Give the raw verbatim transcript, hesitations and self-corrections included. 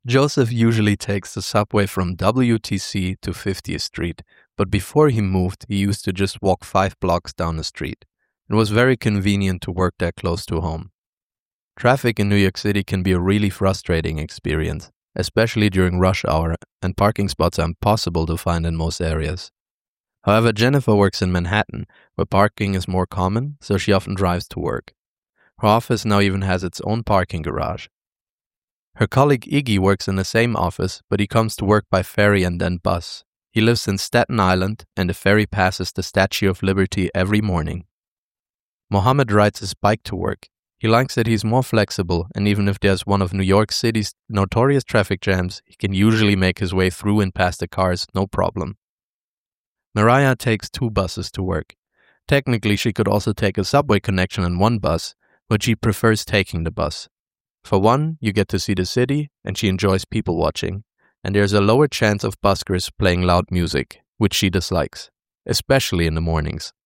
Joseph usually takes the subway from W T C to fiftieth Street, but before he moved, he used to just walk five blocks down the street. It was very convenient to work that close to home. Traffic in New York City can be a really frustrating experience, especially during rush hour, and parking spots are impossible to find in most areas. However, Jennifer works in Manhattan, where parking is more common, so she often drives to work. Her office now even has its own parking garage. Her colleague Iggy works in the same office, but he comes to work by ferry and then bus. He lives in Staten Island, and the ferry passes the Statue of Liberty every morning. Mohammed rides his bike to work. He likes that he's more flexible, and even if there's one of New York City's notorious traffic jams, he can usually make his way through and past the cars no problem. Mariah takes two buses to work. Technically, she could also take a subway connection on one bus, but she prefers taking the bus. For one, you get to see the city, and she enjoys people watching, and there's a lower chance of buskers playing loud music, which she dislikes, especially in the mornings.